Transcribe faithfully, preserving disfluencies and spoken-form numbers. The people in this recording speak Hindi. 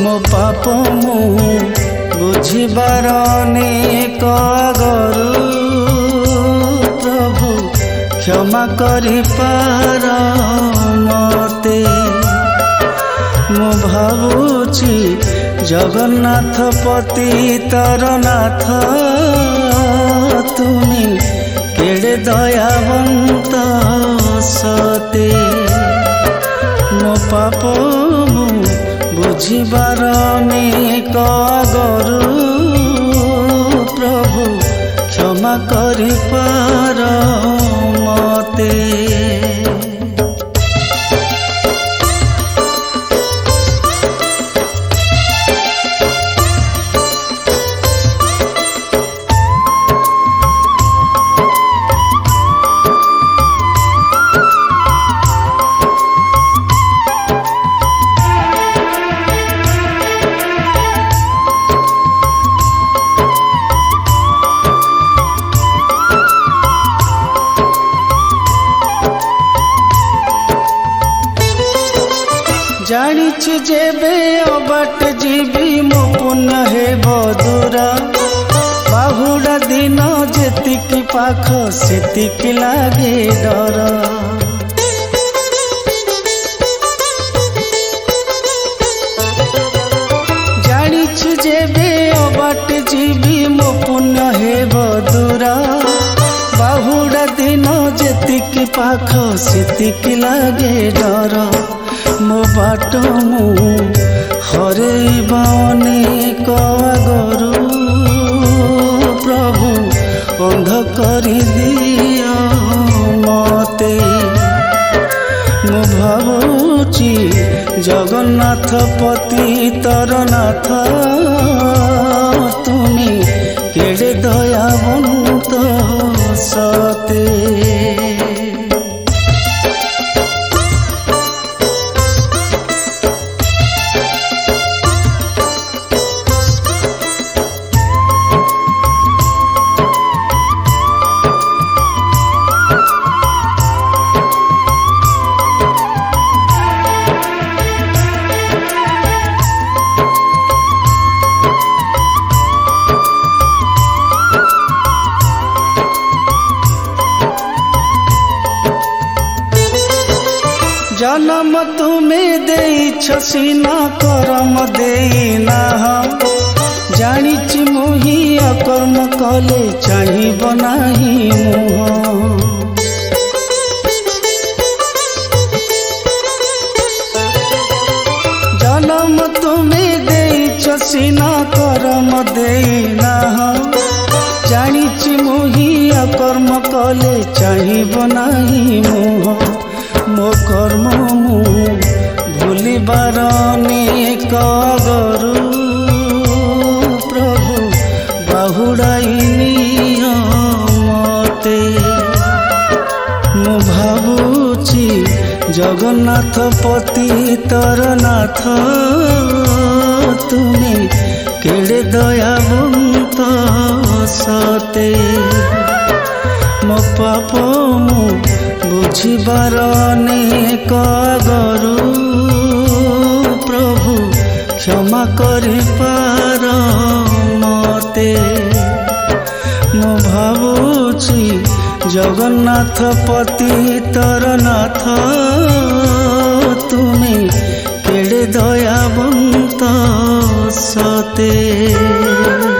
मो पाप मु बुझिबार अनेक आगरु प्रभु क्षमा करि पार मते। मु भावुची जगन्नाथ पतितर नाथ तुमी केड़े दयावंत सते। मो पाप मु बुझिबार अनेक आगरु प्रभु क्षमा करि पार मते। जानिछि जेबे अबाट जीवी मो पुण्य हे बदुरा बाहुड़ा दिन जेतिकी पाख सेतिकी लागे डर। जानिछि जेबे अबाट जीवी मो पुण्य हे बदुरा बाहुड़ा दिन जेतिकी पाख सेतिकी लागे डर। मो बाट मु हरेबा अनेक आगरु प्रभु अंध करि दिया मते। मु भावुची जगन्नाथ पतितर नाथ तुमी केड़े दयावंत सते। जन्म तुम्हें देइछ सीना कर्म देना जानिछि मुही अकर्म कले चाहिब नाही मुह। जन्म तुम्हें देइछ सीना कर्म देना जानिछि मुही अकर्म कले चाहिब नाही मुह। मो कर्म मु भूलिबार अनेक आगरु प्रभु बाहुड़ाई नियो मते। मु भावुची जगन्नाथ पतितर नाथ तुमी केड़े दयावंत सते। मो पाप मु बुझिबार अनेक आगरु प्रभु क्षमा करि पार मते। मु भावुची जगन्नाथ पतितर नाथ तुमी केड़े दयावंत सते।